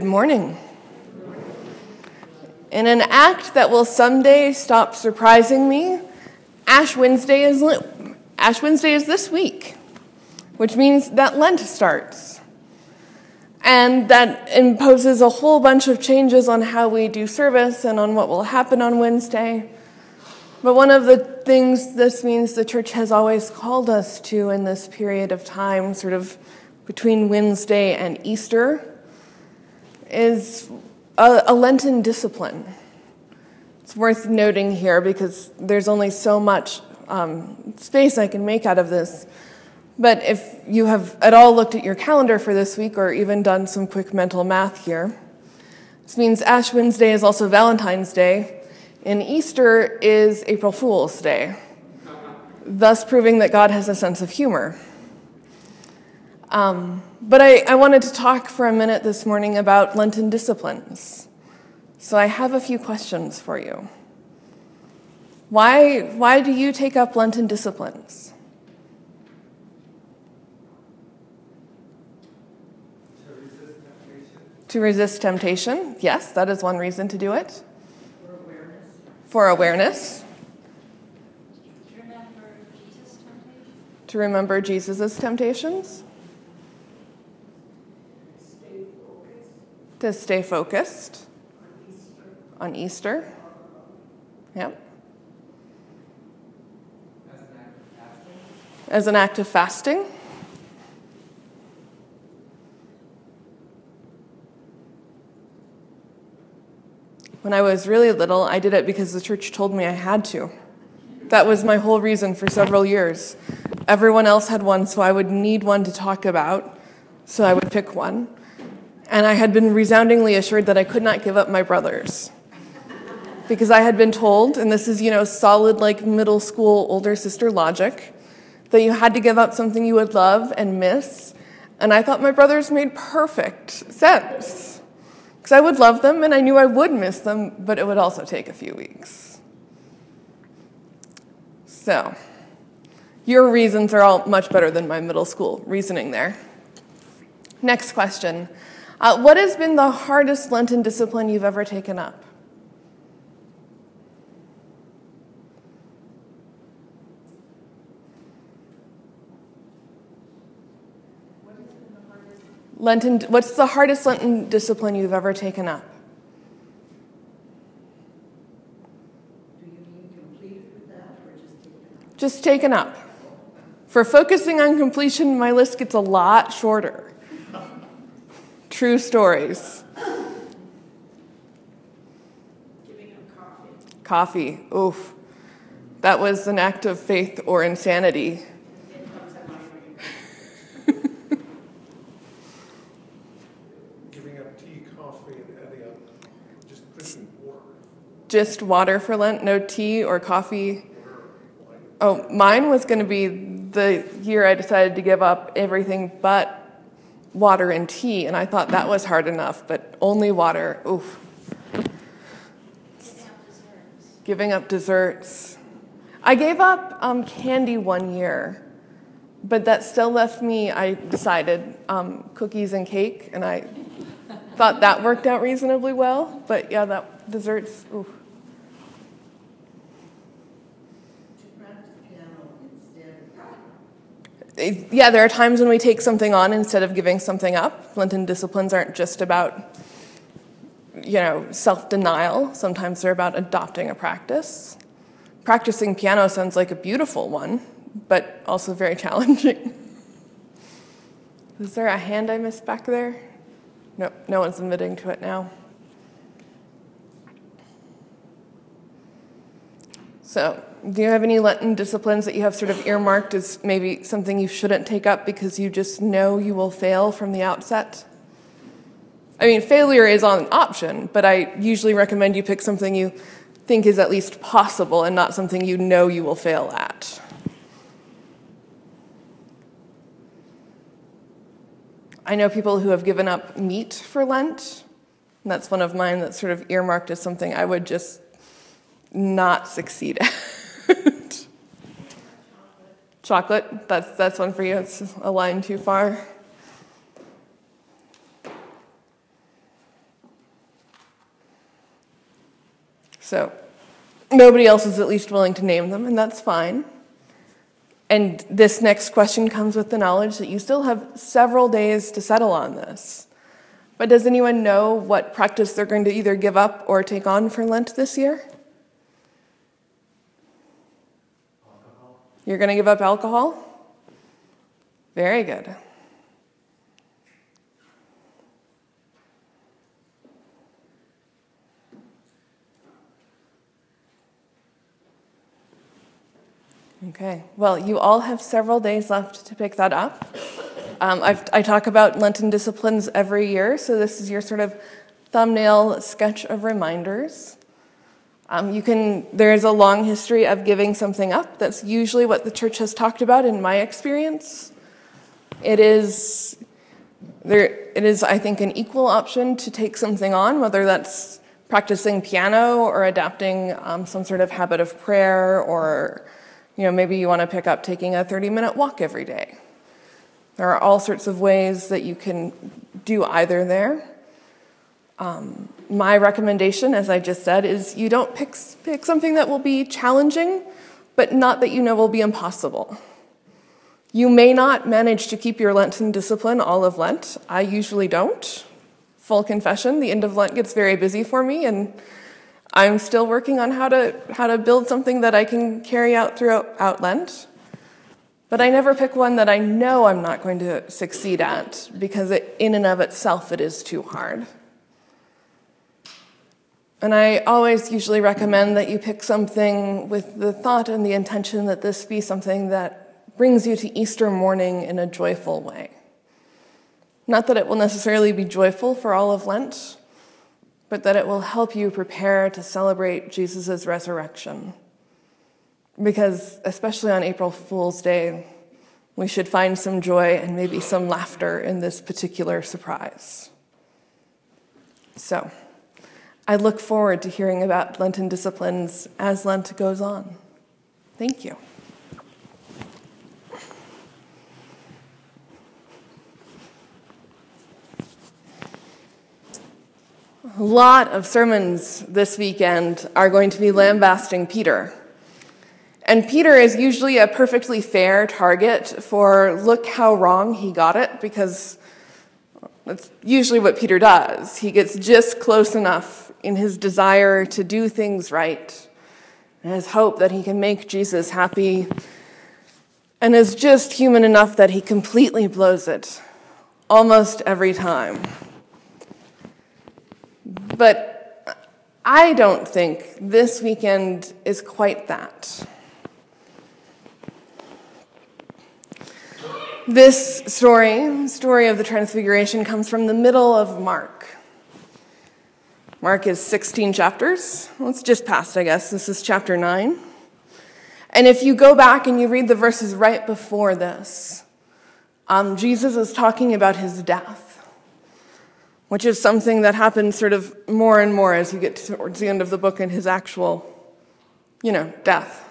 Good morning. In an act that will someday stop surprising me, Ash Wednesday is this week, which means that Lent starts. And that imposes a whole bunch of changes on how we do service and on what will happen on Wednesday. But one of the things this means the church has always called us to in this period of time, sort of between Wednesday and Easter, is a Lenten discipline. It's worth noting here because there's only so much space I can make out of this. But if you have at all looked at your calendar for this week or even done some quick mental math here, this means Ash Wednesday is also Valentine's Day, and Easter is April Fool's Day, thus proving that God has a sense of humor. But I wanted to talk for a minute this morning about Lenten disciplines. So I have a few questions for you. Why do you take up Lenten disciplines? To resist temptation. Yes, that is one reason to do it. For awareness. To remember Jesus' temptations. To stay focused on Easter. Yep. As an act of fasting. When I was really little, I did it because the church told me I had to. That was my whole reason for several years. Everyone else had one, so I would need one to talk about, so I would pick one. And I had been resoundingly assured that I could not give up my brothers. Because I had been told, and this is, solid like middle school older sister logic, that you had to give up something you would love and miss. And I thought my brothers made perfect sense. Because I would love them and I knew I would miss them, but it would also take a few weeks. So, your reasons are all much better than my middle school reasoning there. Next question. What has been the hardest Lenten discipline you've ever taken up? What's the hardest Lenten discipline you've ever taken up? Do you mean completed with that or just taken up? Just taken up. For focusing on completion, my list gets a lot shorter. True stories. Giving up coffee. Coffee. Oof. That was an act of faith or insanity. Giving up tea, coffee, and adding up just drinking water. Just water for Lent, no tea or coffee. Oh, mine was going to be the year I decided to give up everything but water and tea, and I thought that was hard enough, but only water, oof. Giving up desserts. I gave up candy one year, but that still left me, I decided, cookies and cake, and I thought that worked out reasonably well, but yeah, that desserts, oof. Yeah, there are times when we take something on instead of giving something up. Lenten disciplines aren't just about, self-denial. Sometimes they're about adopting a practice. Practicing piano sounds like a beautiful one, but also very challenging. Is there a hand I missed back there? No, no one's admitting to it now. So, do you have any Lenten disciplines that you have sort of earmarked as maybe something you shouldn't take up because you just know you will fail from the outset? I mean, failure is an option, but I usually recommend you pick something you think is at least possible and not something you know you will fail at. I know people who have given up meat for Lent, and that's one of mine that's sort of earmarked as something I would just not succeed at. Chocolate, that's one for you. It's a line too far. So nobody else is at least willing to name them, and that's fine. And this next question comes with the knowledge that you still have several days to settle on this. But does anyone know what practice they're going to either give up or take on for Lent this year? Alcohol. You're going to give up alcohol? Very good. Okay, well, you all have several days left to pick that up. I talk about Lenten disciplines every year, so this is your sort of thumbnail sketch of reminders. There is a long history of giving something up. That's usually what the church has talked about in my experience. It is, I think, an equal option to take something on, whether that's practicing piano or adapting some sort of habit of prayer, or maybe you want to pick up taking a 30-minute walk every day. There are all sorts of ways that you can do either there. My recommendation, as I just said, is you don't pick something that will be challenging, but not that will be impossible. You may not manage to keep your Lenten discipline all of Lent. I usually don't. Full confession, the end of Lent gets very busy for me, and I'm still working on how to build something that I can carry out throughout Lent. But I never pick one that I know I'm not going to succeed at, because in and of itself it is too hard. And I always usually recommend that you pick something with the thought and the intention that this be something that brings you to Easter morning in a joyful way. Not that it will necessarily be joyful for all of Lent, but that it will help you prepare to celebrate Jesus' resurrection. Because especially on April Fool's Day, we should find some joy and maybe some laughter in this particular surprise. So, I look forward to hearing about Lenten disciplines as Lent goes on. Thank you. A lot of sermons this weekend are going to be lambasting Peter. And Peter is usually a perfectly fair target for look how wrong he got it, because that's usually what Peter does. He gets just close enough in his desire to do things right, and his hope that he can make Jesus happy, and is just human enough that he completely blows it almost every time. But I don't think this weekend is quite that. This story of the Transfiguration, comes from the middle of Mark. Mark is 16 chapters. Well, it's just past, I guess. This is chapter 9. And if you go back and you read the verses right before this, Jesus is talking about his death, which is something that happens sort of more and more as you get towards the end of the book and his actual, death.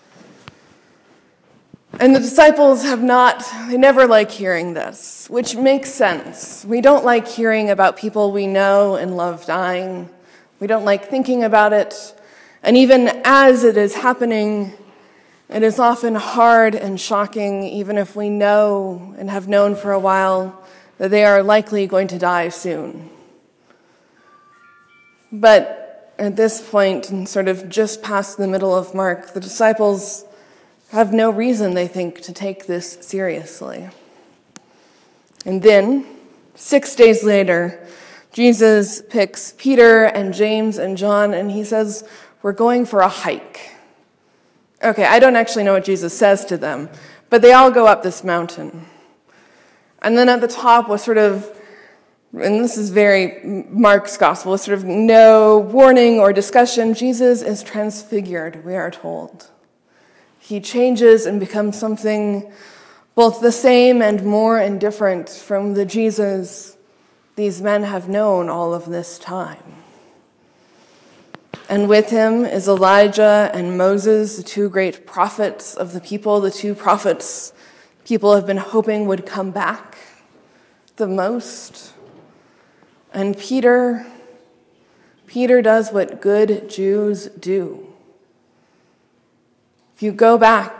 And the disciples they never like hearing this, which makes sense. We don't like hearing about people we know and love dying. We don't like thinking about it. And even as it is happening, it is often hard and shocking, even if we know and have known for a while that they are likely going to die soon. But at this point, and sort of just past the middle of Mark, the disciples have no reason, they think, to take this seriously. And then, 6 days later, Jesus picks Peter and James and John, and he says, "We're going for a hike." Okay, I don't actually know what Jesus says to them, but they all go up this mountain. And then at the top was sort of, and this is very Mark's gospel, sort of no warning or discussion. Jesus is transfigured, we are told. He changes and becomes something both the same and more indifferent from the Jesus these men have known all of this time. And with him is Elijah and Moses, the two great prophets of the people, the two prophets people have been hoping would come back the most. And Peter, Peter does what good Jews do. If you go back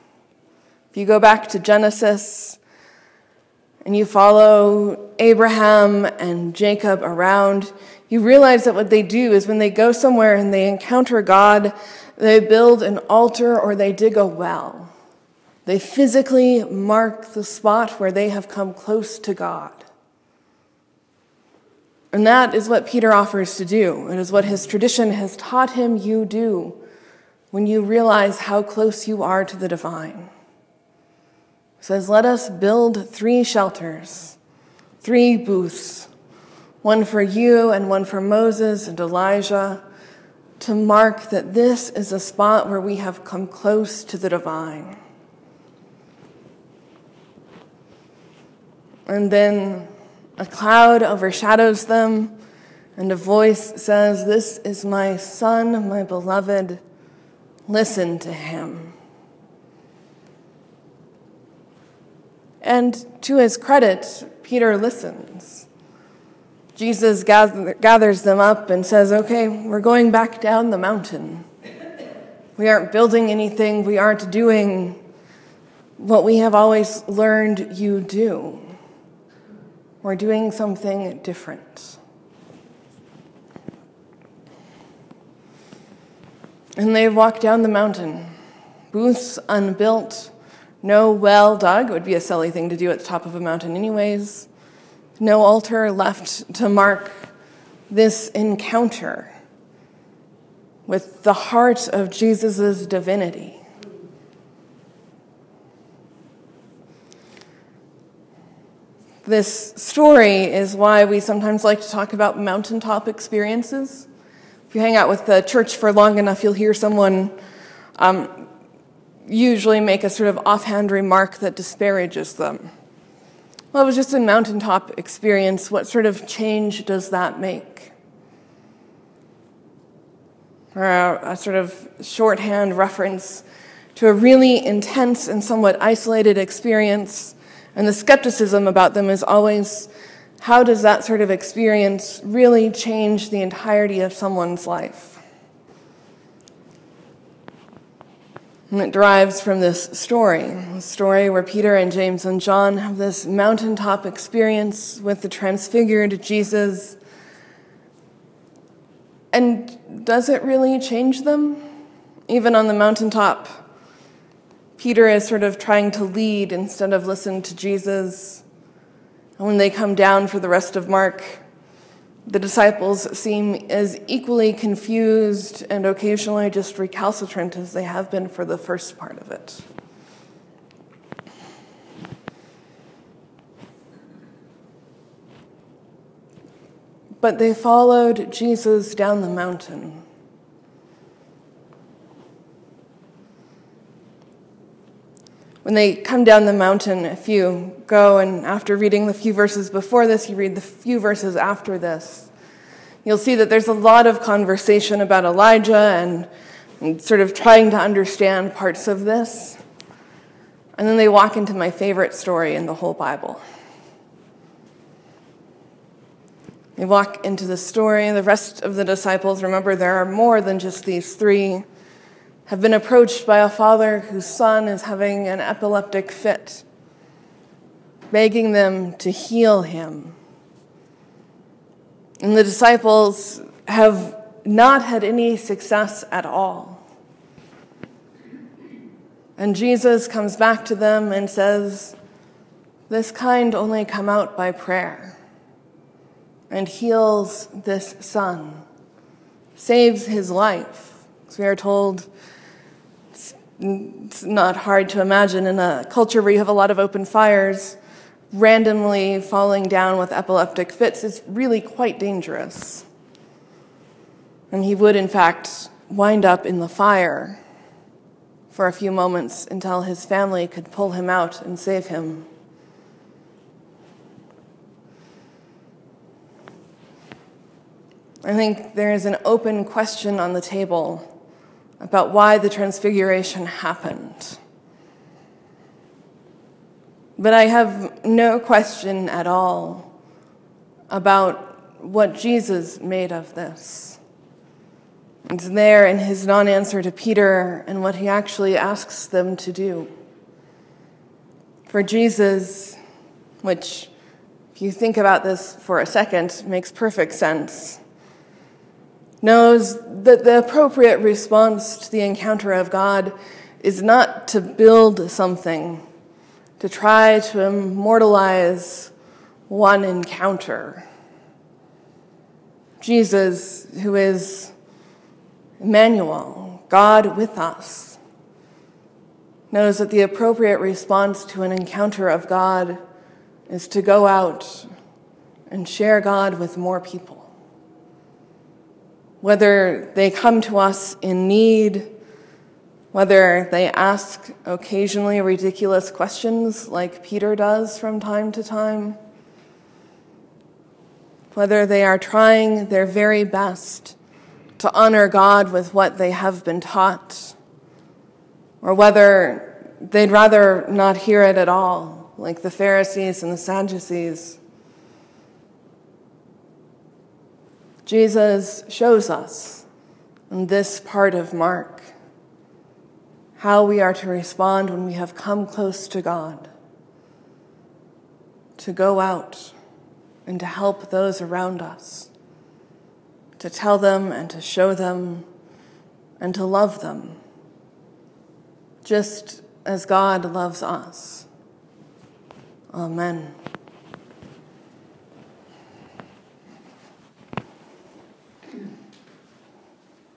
to Genesis and you follow Abraham and Jacob around, you realize that what they do is when they go somewhere and they encounter God, they build an altar or they dig a well. They physically mark the spot where they have come close to God. And that is what Peter offers to do. It is what his tradition has taught him you do when you realize how close you are to the divine. It says, let us build 3 shelters, 3 booths, one for you and one for Moses and Elijah, to mark that this is a spot where we have come close to the divine. And then a cloud overshadows them, and a voice says, this is my son, my beloved. Listen to him. And to his credit, Peter listens. Jesus gathers them up and says, okay, we're going back down the mountain. We aren't building anything. We aren't doing what we have always learned you do. We're doing something different. And they walk down the mountain, booths unbuilt, no well dug. It would be a silly thing to do at the top of a mountain anyways. No altar left to mark this encounter with the heart of Jesus' divinity. This story is why we sometimes like to talk about mountaintop experiences. If you hang out with the church for long enough, you'll hear someone usually make a sort of offhand remark that disparages them. Well, it was just a mountaintop experience. What sort of change does that make? Or a sort of shorthand reference to a really intense and somewhat isolated experience. And the skepticism about them is always, how does that sort of experience really change the entirety of someone's life? And it derives from this story, a story where Peter and James and John have this mountaintop experience with the transfigured Jesus. And does it really change them? Even on the mountaintop, Peter is sort of trying to lead instead of listen to Jesus. And when they come down for the rest of Mark, the disciples seem as equally confused and occasionally just recalcitrant as they have been for the first part of it. But they followed Jesus down the mountain. When they come down the mountain, if you go and after reading the few verses before this, you read the few verses after this, you'll see that there's a lot of conversation about Elijah and sort of trying to understand parts of this. And then they walk into my favorite story in the whole Bible. They walk into the story. The rest of the disciples, remember, there are more than just these 3, have been approached by a father whose son is having an epileptic fit, begging them to heal him. And the disciples have not had any success at all. And Jesus comes back to them and says, this kind only come out by prayer, and heals this son, saves his life. So we are told it's not hard to imagine in a culture where you have a lot of open fires, randomly falling down with epileptic fits is really quite dangerous. And he would, in fact, wind up in the fire for a few moments until his family could pull him out and save him. I think there is an open question on the table about why the transfiguration happened. But I have no question at all about what Jesus made of this. It's there in his non-answer to Peter and what he actually asks them to do. For Jesus, which, if you think about this for a second, makes perfect sense, knows that the appropriate response to the encounter of God is not to build something, to try to immortalize one encounter. Jesus, who is Emmanuel, God with us, knows that the appropriate response to an encounter of God is to go out and share God with more people. Whether they come to us in need, whether they ask occasionally ridiculous questions like Peter does from time to time, whether they are trying their very best to honor God with what they have been taught, or whether they'd rather not hear it at all, like the Pharisees and the Sadducees. Jesus shows us in this part of Mark how we are to respond when we have come close to God, to go out and to help those around us, to tell them and to show them and to love them, just as God loves us. Amen.